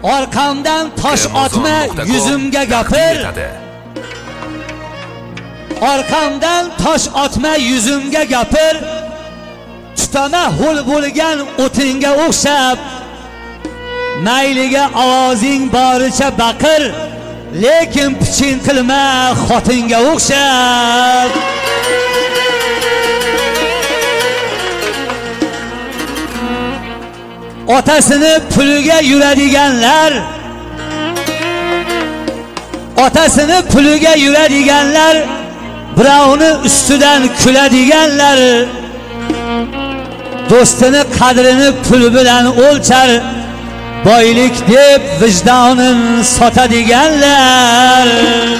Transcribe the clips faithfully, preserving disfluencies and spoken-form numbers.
Orqamdan tosh otma, yuzimga gapir. Orqamdan tosh otma, yuzimga gapir. Tutama hul bo'lgan o'tinga o'xshab, mayliga ovozing boricha baqir, lekin pichin qilma xotinga o'xshab. Otasini puliga yuradiganlar, otasini puliga yuradiganlar, birovni ustidan kuladiganlar, do'stini qadrini pul bilan o'lchar, boylik deb vijdonin sotadiganlar.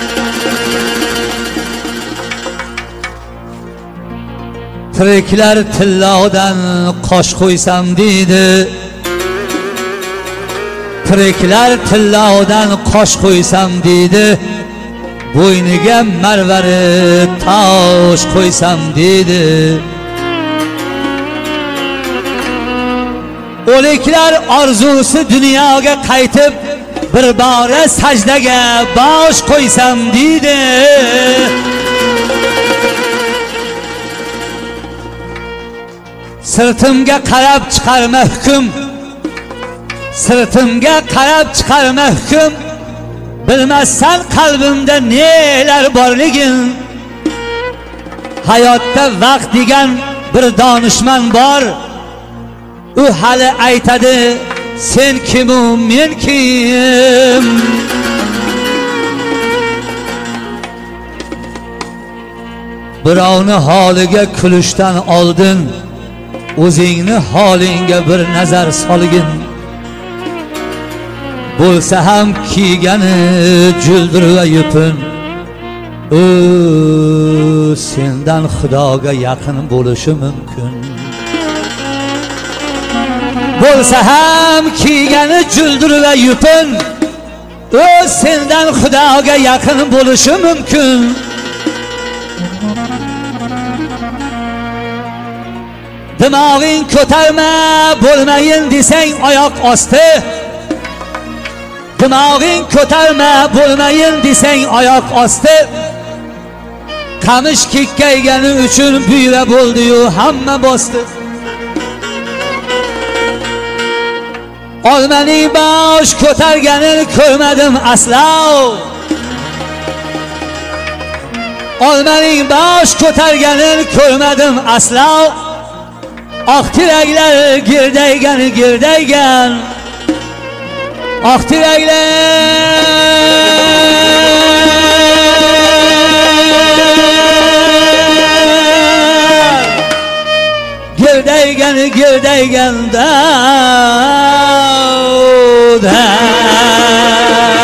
Tiriklar tillodan qosh qo'ysam deydi, tiriklar tillodan qosh qo'ysam deydi, bo'yniga marvari tosh qo'ysam deydi. O'liklar orzusi dunyoga qaytib, bir bora sajdaga bosh qo'ysam deydi. Sirtimga qarab chiqarma hukm, sirtimga qarab chiqarma hukm, bilmassan qalbimda nelar borligin. Hayotda vaqt degan bir donishmand bor, u hali aytadi sen kim u men kim. Birovni holiga kulishdan oldin o'zingni holingga bir nazar solgin. Bo'lsa ham kiygani juldur va yupun, u sendan Xudoga yaqin bo'lishi mumkin. Bo'lsa ham kiygani juldur va yupun, u sendan Xudoga yaqin bo'lishi mumkin. Dimog'ing ko'tarma, bo'lmayin desang oyoq osti. Dimog'ing ko'tarma, bo'lmayin desang oyoq osti. Qamish kekkaygani uchun buyra bo'ldi-yu hamma bosdi. Olmaning bosh ko'targanini ko'rmadim aslo. Olmaning bosh ko'targanini ko'rmadim aslo. Oq tiraklar girdaygan girdaygan, oq tiraklar girdaygan girdaygan da